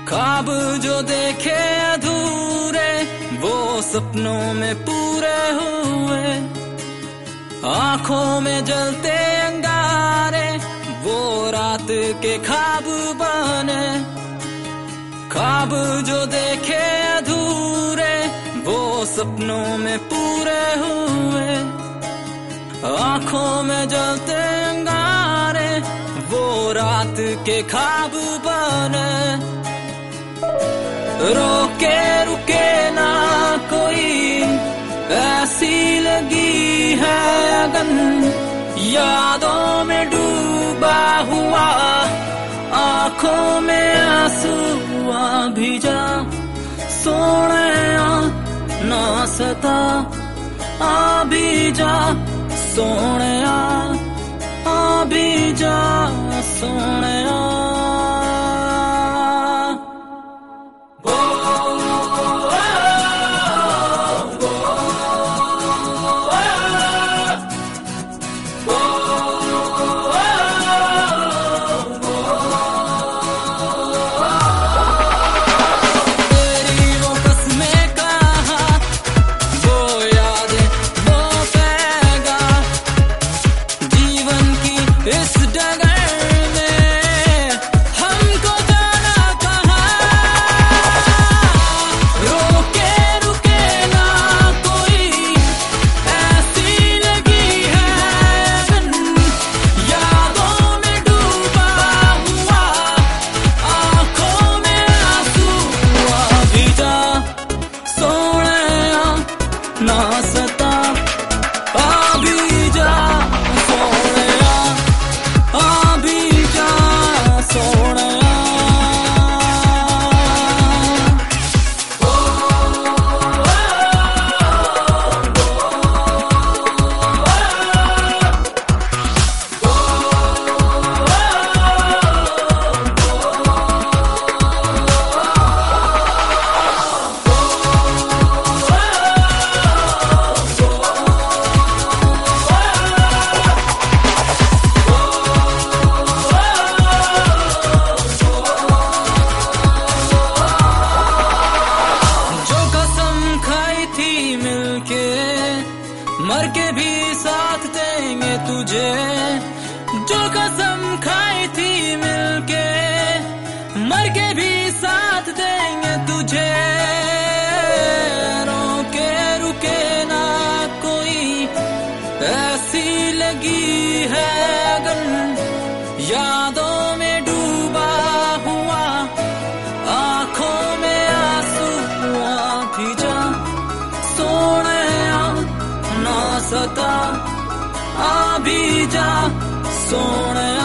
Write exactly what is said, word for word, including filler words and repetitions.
ख्वाब जो देखे अधूरे वो सपनों में पूरे हुए। आंखों में जलते अंगारे वो रात के ख्वाब बने। ख्वाब जो देखे अधूरे वो सपनों में पूरे हुए। आंखों में जलते अंगारे वो रात के ख्वाब बने। रोके रुके ना कोई ऐसी लगी है अगन। यादों में डूबा हुआ आंखों में आंसू आ भी जा। सोने आ ना सता आ भी जा। सोने आ आ भी जा। सोने आ इस डगर में हमको जाना कहाँ। रोके रुके ना कोई ऐसी लगी है। यादों में डूबा हुआ आंखों में आंसू आ भी जा। सोने आ ना सता आ भी जा। मर के भी साथ देंगे तुझे। जो कसम खाई थी मिलके मर के भी साथ देंगे तुझे। रोके रुके ना कोई ऐसी लगी है अगन। यादों में डूबा हुआ आंखों में आंसू आ भी जा। सोने सता आ भी जा। सोने